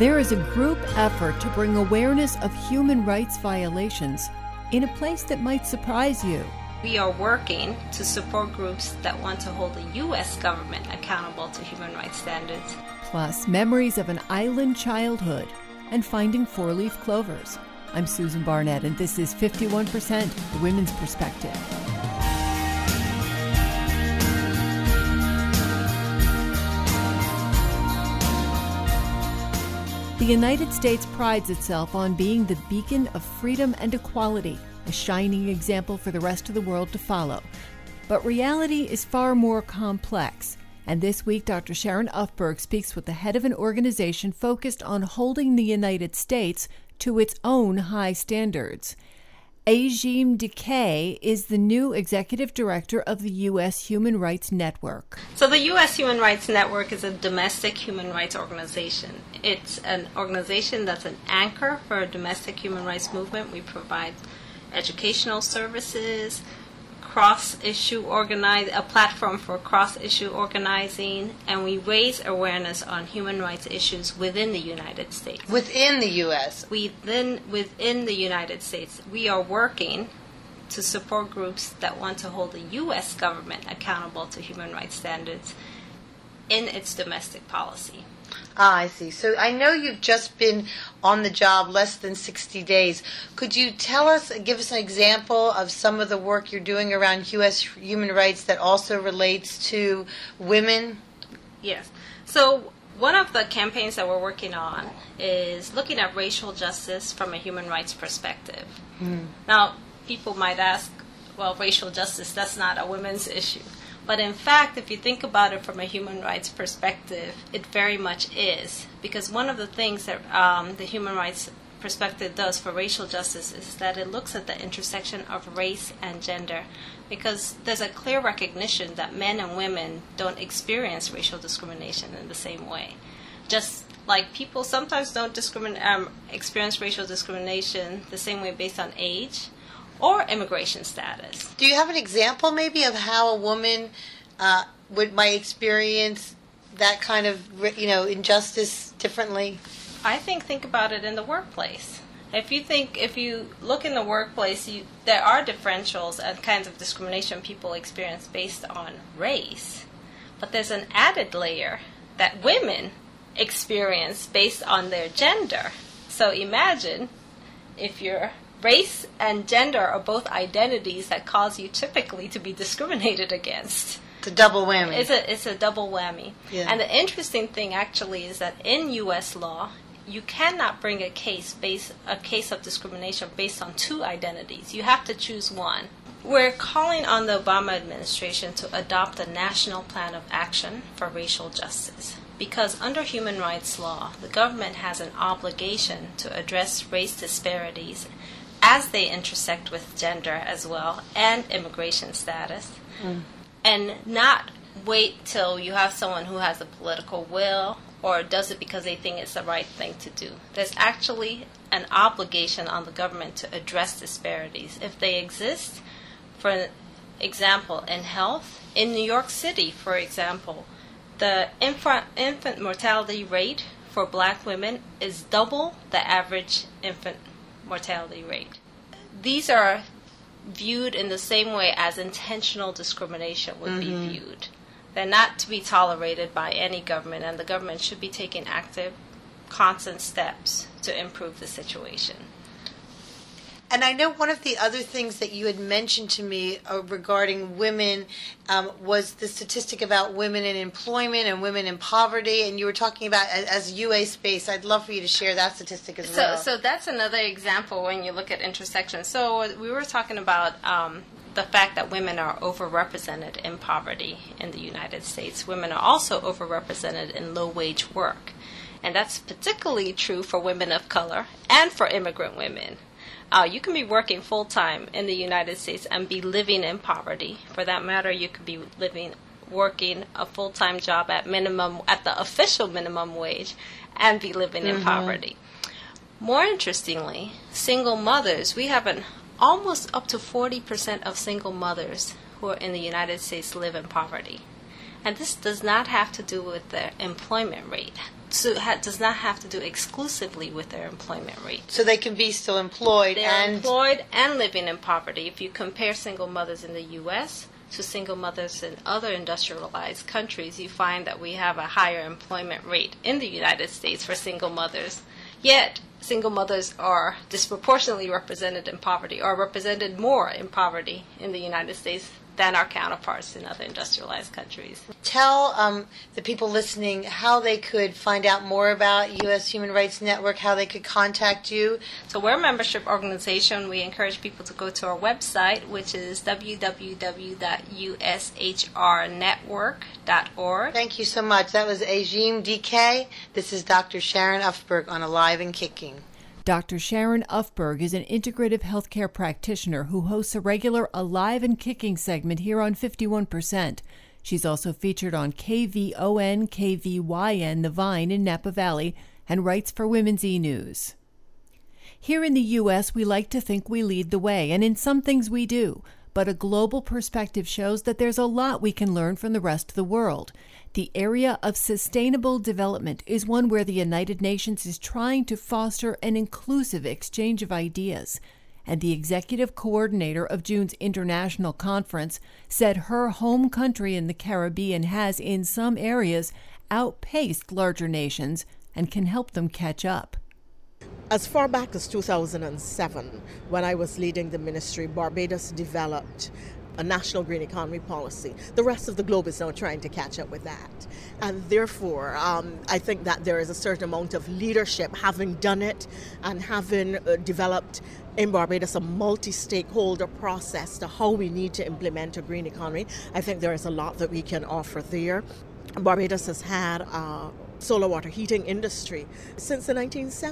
There is a group effort to bring awareness of human rights violations in a place that might surprise you. We are working to support groups that want to hold the U.S. government accountable to human rights standards. Plus, memories of an island childhood and finding four-leaf clovers. I'm Susan Barnett, and this is 51%, the Women's Perspective. The United States prides itself on being the beacon of freedom and equality, a shining example for the rest of the world to follow. But reality is far more complex. And this week, Dr. Sharon Ufberg speaks with the head of an organization focused on holding the United States to its own high standards. Azim Dikay is the new executive director of the U.S. Human Rights Network. So the U.S. Human Rights Network is a domestic human rights organization. It's an organization that's an anchor for a domestic human rights movement. We provide educational services, a platform for cross-issue organizing, and we raise awareness on human rights issues within the United States. Within the U.S.? Within the United States. We are working to support groups that want to hold the U.S. government accountable to human rights standards in its domestic policy. I see. So I know you've just been on the job less than 60 days. Could you give us an example of some of the work you're doing around U.S. human rights that also relates to women? Yes. So one of the campaigns that we're working on is looking at racial justice from a human rights perspective. Now, people might ask, well, racial justice, that's not a women's issue. But in fact, if you think about it from a human rights perspective, it very much is. Because one of the things that the human rights perspective does for racial justice is that it looks at the intersection of race and gender. Because there's a clear recognition that men and women don't experience racial discrimination in the same way. Just like people sometimes don't experience racial discrimination the same way based on age or immigration status. Do you have an example maybe of how a woman might experience that kind of injustice differently? I think about it in the workplace. If you look in the workplace, there are differentials and kinds of discrimination people experience based on race. But there's an added layer that women experience based on their gender. So imagine if your race and gender are both identities that cause you typically to be discriminated against. It's a double whammy. It's a double whammy. Yeah. And the interesting thing actually is that in U.S. law, you cannot bring a case of discrimination based on two identities. You have to choose one. We're calling on the Obama administration to adopt a national plan of action for racial justice. Because under human rights law, the government has an obligation to address race disparities as they intersect with gender as well, and immigration status, and not wait till you have someone who has a political will or does it because they think it's the right thing to do. There's actually an obligation on the government to address disparities. If they exist, for example, in health, in New York City, for example, the infant mortality rate for black women is double the average infant mortality rate. These are viewed in the same way as intentional discrimination would be viewed. They're not to be tolerated by any government, and the government should be taking active, constant steps to improve the situation. And I know one of the other things that you had mentioned to me regarding women was the statistic about women in employment and women in poverty, and you were talking about as UA space. I'd love for you to share that statistic as well. So that's another example when you look at intersections. So we were talking about the fact that women are overrepresented in poverty in the United States. Women are also overrepresented in low-wage work. And that's particularly true for women of color and for immigrant women. You can be working full-time in the United States and be living in poverty. For that matter, you could be working a full-time job at the official minimum wage and be living in poverty. More interestingly, single mothers, we have almost up to 40% of single mothers who are in the United States live in poverty. And this does not have to do with their employment rate. does not have to do exclusively with their employment rate. So they can be still employed. They're employed and living in poverty. If you compare single mothers in the U.S. to single mothers in other industrialized countries, you find that we have a higher employment rate in the United States for single mothers. Yet, single mothers are disproportionately represented in poverty, or represented more in poverty in the United States than our counterparts in other industrialized countries. Tell the people listening how they could find out more about U.S. Human Rights Network, how they could contact you. So we're a membership organization. We encourage people to go to our website, which is www.ushrnetwork.org. Thank you so much. That was Ajim DK. This is Dr. Sharon Ufberg on Alive and Kicking. Dr. Sharon Ufberg is an integrative healthcare practitioner who hosts a regular Alive and Kicking segment here on 51%. She's also featured on KVON, KVYN, The Vine in Napa Valley, and writes for Women's E-News. Here in the U.S., we like to think we lead the way, and in some things we do. But a global perspective shows that there's a lot we can learn from the rest of the world. The area of sustainable development is one where the United Nations is trying to foster an inclusive exchange of ideas. And the executive coordinator of June's international conference said her home country in the Caribbean has, in some areas, outpaced larger nations and can help them catch up. As far back as 2007, when I was leading the ministry, Barbados developed a national green economy policy. The rest of the globe is now trying to catch up with that. And therefore, I think that there is a certain amount of leadership, having done it and having developed in Barbados a multi-stakeholder process to how we need to implement a green economy. I think there is a lot that we can offer there. Barbados has had solar water heating industry since the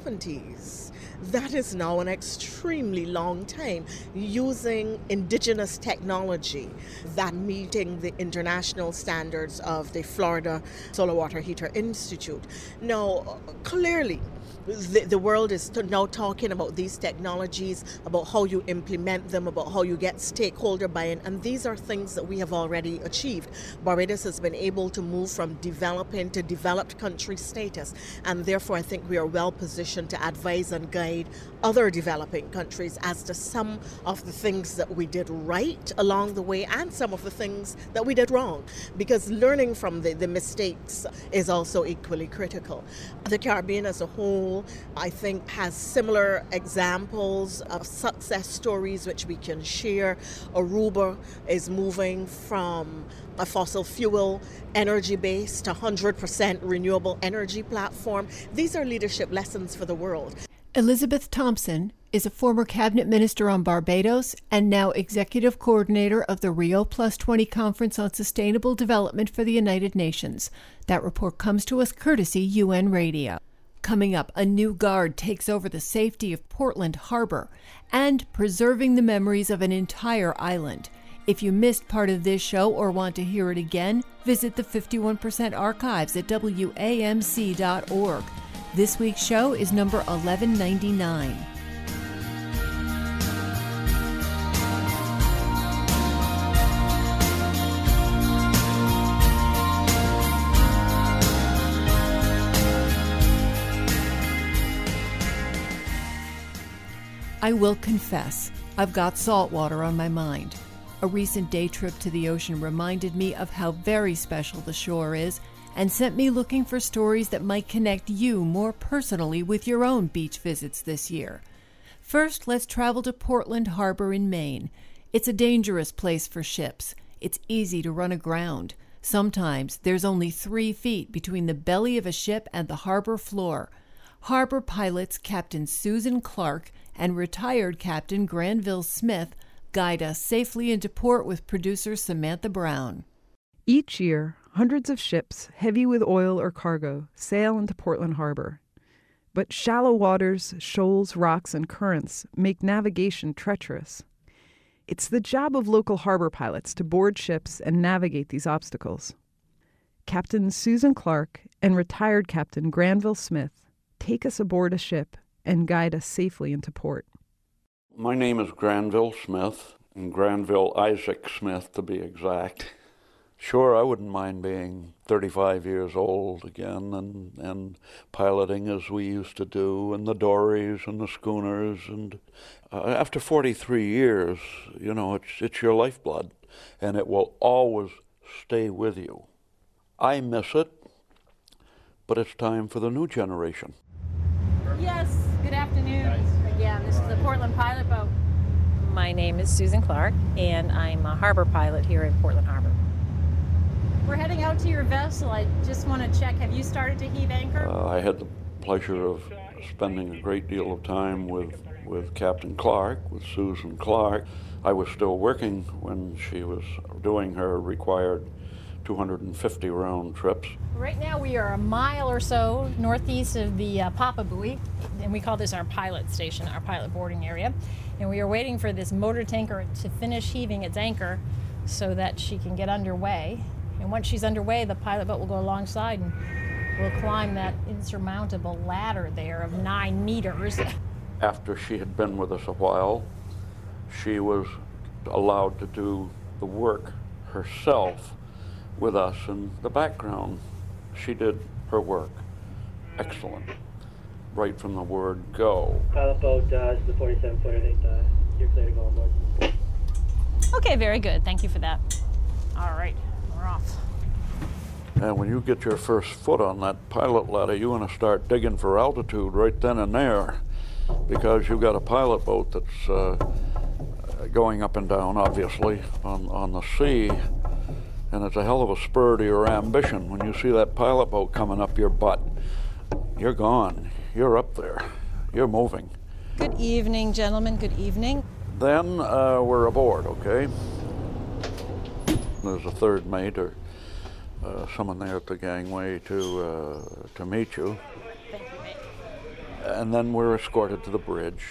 1970s. That is now an extremely long time, using indigenous technology that meeting the international standards of the Florida Solar Water Heater Institute. Now, clearly, the world is now talking about these technologies, about how you implement them, about how you get stakeholder buy-in, and these are things that we have already achieved. Barbados has been able to move from developing to developed country status, and therefore I think we are well positioned to advise and guide other developing countries as to some of the things that we did right along the way and some of the things that we did wrong, because learning from the mistakes is also equally critical. The Caribbean as a whole, I think, has similar examples of success stories which we can share. Aruba is moving from a fossil fuel energy base to 100% renewable energy platform. These are leadership lessons for the world. Elizabeth Thompson is a former cabinet minister on Barbados and now executive coordinator of the Rio Plus 20 Conference on Sustainable Development for the United Nations. That report comes to us courtesy UN Radio. Coming up, a new guard takes over the safety of Portland Harbor and preserving the memories of an entire island. If you missed part of this show or want to hear it again, visit the 51% archives at WAMC.org. This week's show is number 1199. I will confess, I've got salt water on my mind. A recent day trip to the ocean reminded me of how very special the shore is and sent me looking for stories that might connect you more personally with your own beach visits this year. First, let's travel to Portland Harbor in Maine. It's a dangerous place for ships. It's easy to run aground. Sometimes there's only 3 feet between the belly of a ship and the harbor floor. Harbor pilots Captain Susan Clark and retired Captain Granville Smith guide us safely into port with producer Samantha Brown. Each year, hundreds of ships, heavy with oil or cargo, sail into Portland Harbor. But shallow waters, shoals, rocks, and currents make navigation treacherous. It's the job of local harbor pilots to board ships and navigate these obstacles. Captain Susan Clark and retired Captain Granville Smith take us aboard a ship and guide us safely into port. My name is Granville Smith, and Granville Isaac Smith to be exact. Sure, I wouldn't mind being 35 years old again and piloting as we used to do, and the dories and the schooners. And after 43 years, you know, it's your lifeblood, and it will always stay with you. I miss it, but it's time for the new generation. Yes, good afternoon. Again, this is the Portland Pilot Boat. My name is Susan Clark, and I'm a harbor pilot here in Portland Harbor. We're heading out to your vessel. I just want to check, have you started to heave anchor? I had the pleasure of spending a great deal of time with Captain Clark, with Susan Clark. I was still working when she was doing her required 250 round trips. Right now we are a mile or so northeast of the Papa Buoy, and we call this our pilot station, our pilot boarding area. And we are waiting for this motor tanker to finish heaving its anchor so that she can get underway. And once she's underway, the pilot boat will go alongside and we'll climb that insurmountable ladder there of 9 meters. After she had been with us a while, she was allowed to do the work herself with us in the background. She did her work. Excellent. Right from the word go. Pilot boat is the 47-footer. You're clear to go on board. Okay, very good. Thank you for that. All right. Off. And when you get your first foot on that pilot ladder, you want to start digging for altitude right then and there, because you've got a pilot boat that's going up and down, obviously, on the sea, and it's a hell of a spur to your ambition. When you see that pilot boat coming up your butt, you're gone. You're up there. You're moving. Good evening, gentlemen. Good evening. Then we're aboard, okay? There's a third mate or someone there at the gangway to meet you. Thank you, mate. And then we're escorted to the bridge.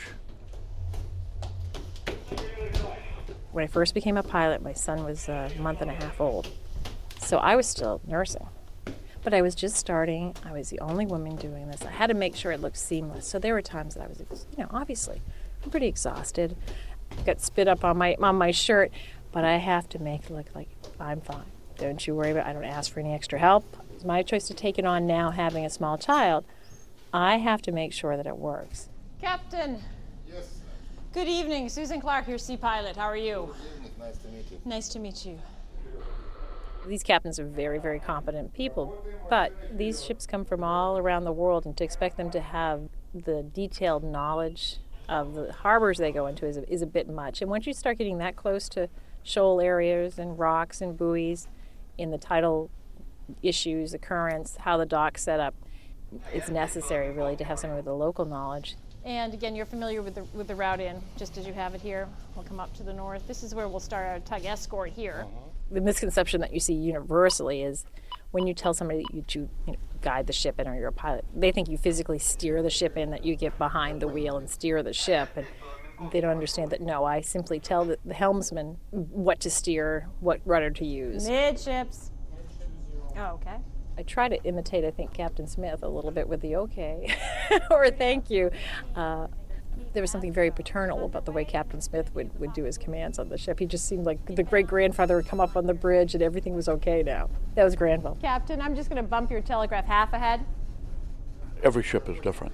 When I first became a pilot, my son was a month and a half old. So I was still nursing. But I was just starting. I was the only woman doing this. I had to make sure it looked seamless. So there were times that I was, obviously, I'm pretty exhausted. Got spit up on my shirt. But I have to make it look like I'm fine. Don't you worry about it. I don't ask for any extra help. It's my choice to take it on now, having a small child. I have to make sure that it works. Captain. Yes. Good evening. Susan Clark, your sea pilot. How are you? Good evening. Nice to meet you. Nice to meet you. These captains are very, very competent people, but these ships come from all around the world, and to expect them to have the detailed knowledge of the harbors they go into is a bit much. And once you start getting that close to shoal areas and rocks and buoys, in the tidal issues, the currents, how the dock's set up, it's necessary really to have someone with the local knowledge. And again, you're familiar with the route in, just as you have it here. We'll come up to the north. This is where we'll start our tug escort here. The misconception that you see universally is when you tell somebody that you guide the ship in or you're a pilot, they think you physically steer the ship in, that you get behind the wheel and steer the ship. And they don't understand that, no, I simply tell the helmsman what to steer, what rudder to use. Midships. Oh, okay. I try to imitate, I think, Captain Smith a little bit with the okay or thank you. There was something very paternal about the way Captain Smith would do his commands on the ship. He just seemed like the great-grandfather would come up on the bridge and everything was okay now. That was Granville. Captain, I'm just going to bump your telegraph half ahead. Every ship is different.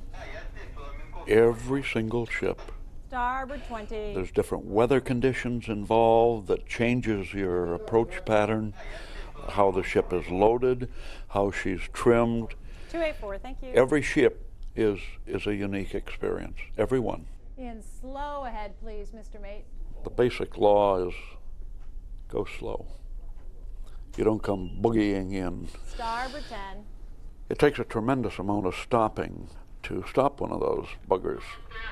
Every single ship. Starboard 20. There's different weather conditions involved that changes your approach pattern, how the ship is loaded, how she's trimmed. 284, thank you. Every ship is a unique experience, every one. And slow ahead, please, Mr. Mate. The basic law is go slow. You don't come boogieing in. Starboard 10. It takes a tremendous amount of stopping to stop one of those buggers.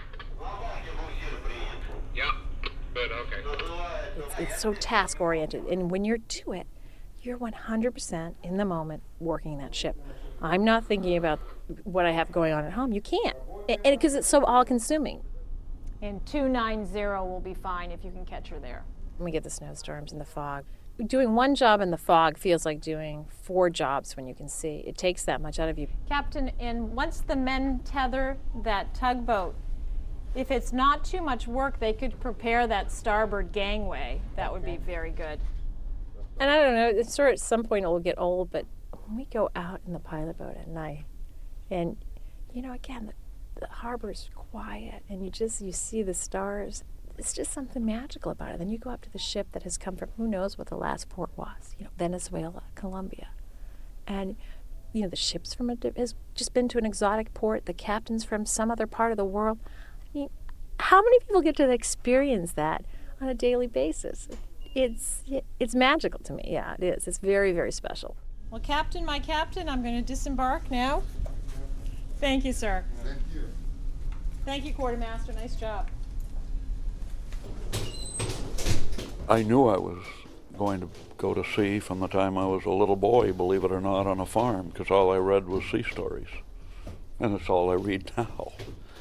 Yep. Good, okay. It's so task-oriented, and when you're to it, you're 100% in the moment working that ship. I'm not thinking about what I have going on at home. You can't, and because it's so all-consuming. And 290 will be fine if you can catch her there. When we get the snowstorms and the fog, doing one job in the fog feels like doing 4 jobs when you can see. It takes that much out of you. Captain, and once the men tether that tugboat, if it's not too much work, they could prepare that starboard gangway. That would be very good. And I don't know, it's sort of at some point it will get old, but when we go out in the pilot boat at night, and, you know, again, the harbor's quiet, and you see the stars. It's just something magical about it. Then you go up to the ship that has come from who knows what the last port was, you know, Venezuela, Colombia. And, you know, the ship's has just been to an exotic port, the captain's from some other part of the world. I mean, how many people get to experience that on a daily basis? It's magical to me, yeah, it is. It's very, very special. Well, Captain, my captain, I'm going to disembark now. Thank you, sir. Thank you. Thank you, Quartermaster. Nice job. I knew I was going to go to sea from the time I was a little boy, believe it or not, on a farm, because all I read was sea stories. And it's all I read now.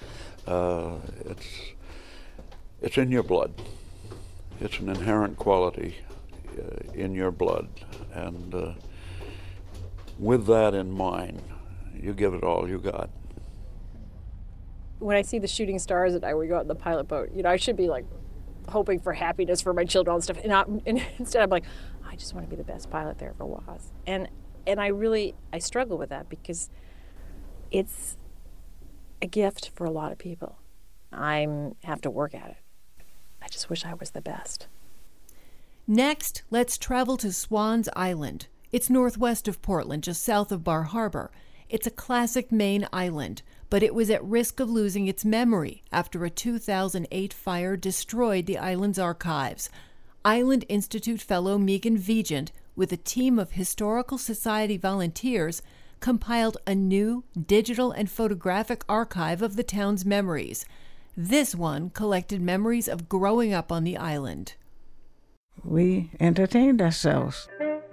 It's in your blood. It's an inherent quality in your blood. And with that in mind, you give it all you got. When I see the shooting stars at night, we go out in the pilot boat, you know, I should be like hoping for happiness for my children and stuff. And instead I'm like, I just want to be the best pilot there ever was. And I struggle with that because it's a gift for a lot of people. I have to work at it. I just wish I was the best. Next, let's travel to Swans Island. It's northwest of Portland, just south of Bar Harbor. It's a classic Maine island, but it was at risk of losing its memory after a 2008 fire destroyed the island's archives. Island Institute fellow Megan Vigent, with a team of Historical Society volunteers, compiled a new digital and photographic archive of the town's memories. This one collected memories of growing up on the island. We entertained ourselves.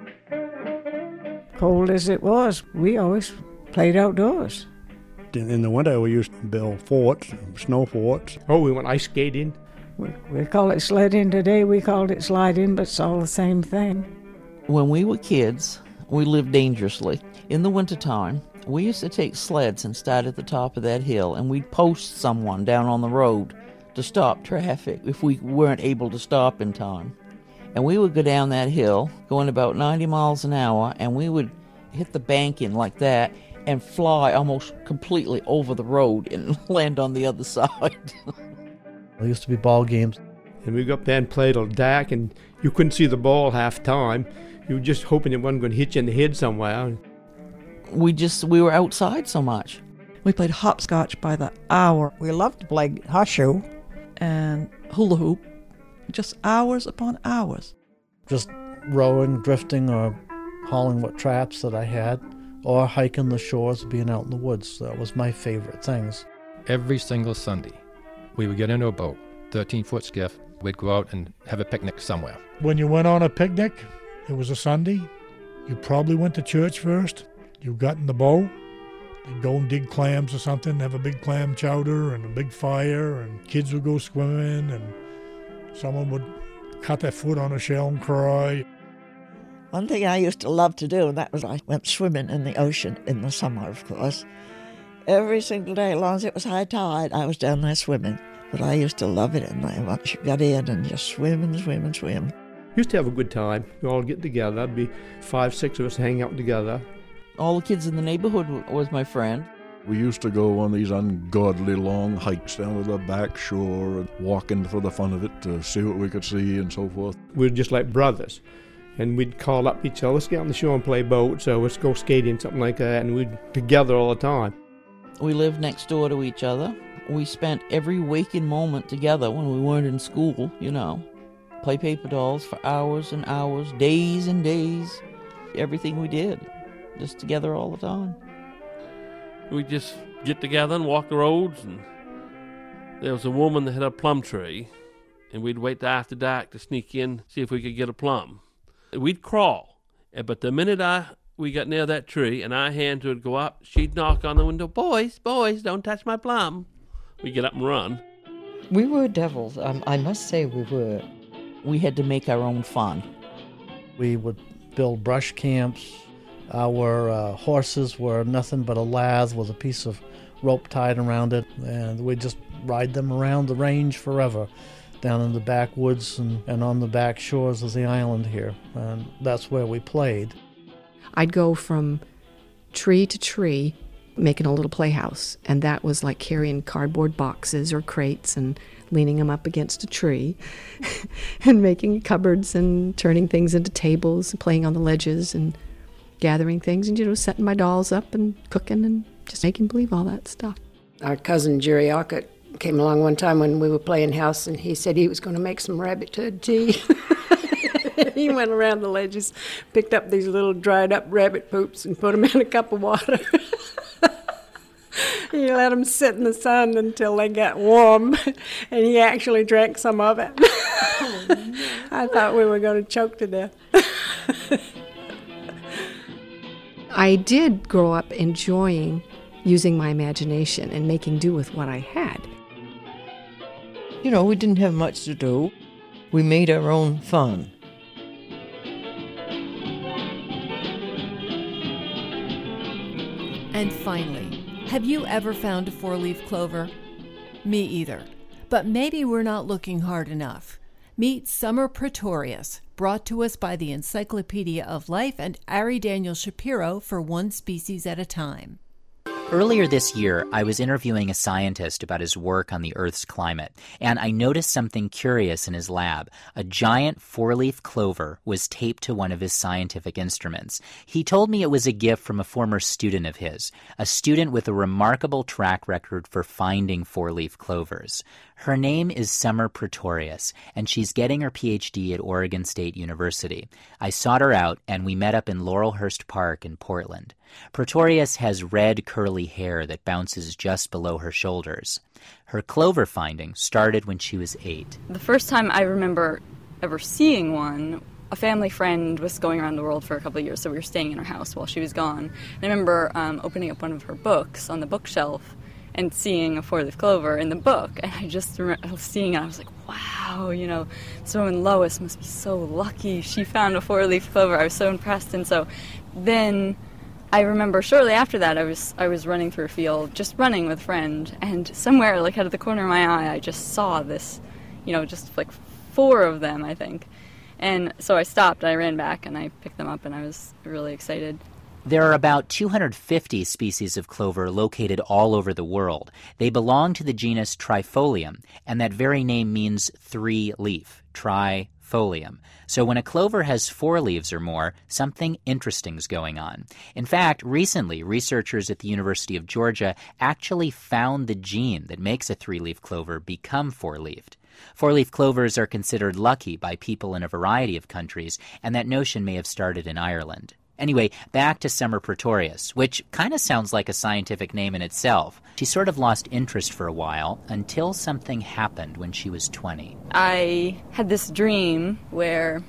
Cold as it was, we always played outdoors. In the winter, we used to build forts, snow forts. Oh, we went ice skating. We call it sledding today. We called it sliding, but it's all the same thing. When we were kids, we lived dangerously. In the wintertime, we used to take sleds and start at the top of that hill, and we'd post someone down on the road to stop traffic if we weren't able to stop in time. And we would go down that hill, going about 90 miles an hour, and we would hit the banking like that and fly almost completely over the road and land on the other side. There used to be ball games. And we go up there and played till dark, and you couldn't see the ball half time. You were just hoping it wasn't going to hit you in the head somewhere. We were outside so much. We played hopscotch by the hour. We loved to play horseshoe and hula hoop, just hours upon hours. Just rowing, drifting, or hauling what traps that I had, or hiking the shores, being out in the woods. That was my favorite things. Every single Sunday, we would get into a boat, 13-foot skiff. We'd go out and have a picnic somewhere. When you went on a picnic, it was a Sunday, you probably went to church first. You got in the boat, you'd go and dig clams or something, have a big clam chowder and a big fire, and kids would go swimming, and someone would cut their foot on a shell and cry. One thing I used to love to do, and that was I went swimming in the ocean in the summer, of course. Every single day, as long as it was high tide, I was down there swimming. But I used to love it in there once you got in and just swim and swim and swim. Used to have a good time. We all get together. There'd be 5, 6 of us hang out together. All the kids in the neighborhood was my friend. We used to go on these ungodly long hikes down to the back shore and walking for the fun of it to see what we could see and so forth. We were just like brothers. And we'd call up each other, let's get on the shore and play boats, or let's go skating, something like that, and we'd together all the time. We lived next door to each other. We spent every waking moment together when we weren't in school, you know. Play paper dolls for hours and hours, days and days. Everything we did, just together all the time. We'd just get together and walk the roads, and there was a woman that had a plum tree, and we'd wait till after dark to sneak in, see if we could get a plum. We'd crawl, but the minute we got near that tree and our hands would go up, she'd knock on the window, boys, don't touch my plum. We'd get up and run. We were devils, I must say we were. We had to make our own fun. We would build brush camps. Our horses were nothing but a lath with a piece of rope tied around it, and we'd just ride them around the range forever. down in the backwoods and on the back shores of the island here. And that's where we played. I'd go from tree to tree making a little playhouse, and that was like carrying cardboard boxes or crates and leaning them up against a tree and making cupboards and turning things into tables and playing on the ledges and gathering things and, setting my dolls up and cooking and just making believe all that stuff. Our cousin Jerry Alcott came along one time when we were playing house, and he said he was going to make some rabbit tooth tea. He went around the ledges, picked up these little dried up rabbit poops and put them in a cup of water. He let them sit in the sun until they got warm, and he actually drank some of it. I thought we were going to choke to death. I did grow up enjoying using my imagination and making do with what I had. We didn't have much to do. We made our own fun. And finally, have you ever found a four-leaf clover? Me either. But maybe we're not looking hard enough. Meet Summer Pretorius, brought to us by the Encyclopedia of Life and Ari Daniel Shapiro for One Species at a Time. Earlier this year, I was interviewing a scientist about his work on the Earth's climate, and I noticed something curious in his lab. A giant four-leaf clover was taped to one of his scientific instruments. He told me it was a gift from a former student of his, a student with a remarkable track record for finding four-leaf clovers. Her name is Summer Pretorius, and she's getting her PhD at Oregon State University. I sought her out, and we met up in Laurelhurst Park in Portland. Pretorius has red curly hair that bounces just below her shoulders. Her clover finding started when she was 8. The first time I remember ever seeing one, a family friend was going around the world for a couple of years, so we were staying in her house while she was gone. And I remember opening up one of her books on the bookshelf and seeing a four-leaf clover in the book. And I just remember seeing it, I was like, wow, this woman Lois must be so lucky. She found a four-leaf clover. I was so impressed. And so then I remember shortly after that, I was running through a field, just running with a friend, and somewhere, out of the corner of my eye, I just saw this, just like 4 of them, I think. And so I stopped, I ran back, and I picked them up, and I was really excited. There are about 250 species of clover located all over the world. They belong to the genus Trifolium, and that very name means 3-leaf, trifolium. So when a clover has 4 leaves or more, something interesting is going on. In fact, recently, researchers at the University of Georgia actually found the gene that makes a 3-leaf clover become 4-leafed. 4-leaf clovers are considered lucky by people in a variety of countries, and that notion may have started in Ireland. Anyway, back to Summer Pretorius, which kind of sounds like a scientific name in itself. She sort of lost interest for a while until something happened when she was 20. I had this dream where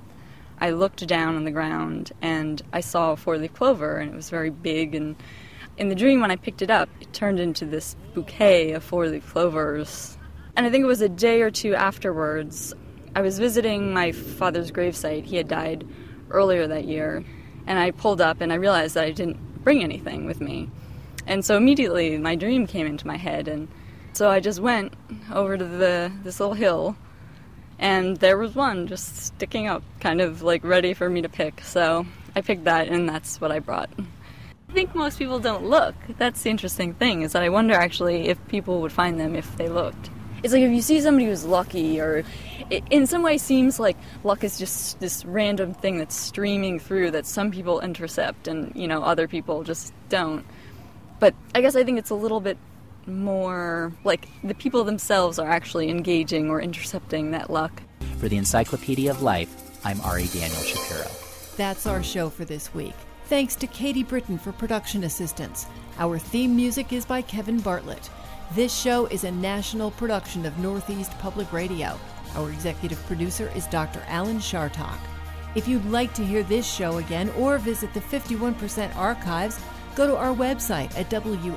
I looked down on the ground and I saw a 4-leaf clover, and it was very big. And in the dream, when I picked it up, it turned into this bouquet of 4-leaf clovers. And I think it was a day or two afterwards, I was visiting my father's gravesite. He had died earlier that year. And I pulled up and I realized that I didn't bring anything with me. And so immediately my dream came into my head. And so I just went over to this little hill, and there was one just sticking up, kind of like ready for me to pick. So I picked that, and that's what I brought. I think most people don't look. That's the interesting thing, is that I wonder actually if people would find them if they looked. It's like if you see somebody who's lucky, or it in some way seems like luck is just this random thing that's streaming through that some people intercept and, other people just don't. But I guess I think it's a little bit more like the people themselves are actually engaging or intercepting that luck. For the Encyclopedia of Life, I'm Ari Daniel Shapiro. That's our show for this week. Thanks to Katie Britton for production assistance. Our theme music is by Kevin Bartlett. This show is a national production of Northeast Public Radio. Our executive producer is Dr. Alan Shartok. If you'd like to hear this show again or visit the 51% archives, go to our website at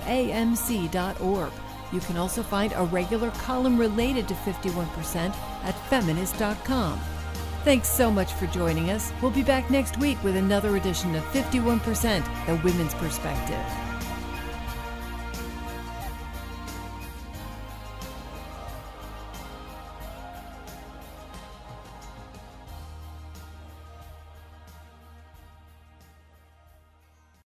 wamc.org. You can also find a regular column related to 51% at feminist.com. Thanks so much for joining us. We'll be back next week with another edition of 51%, The Women's Perspective.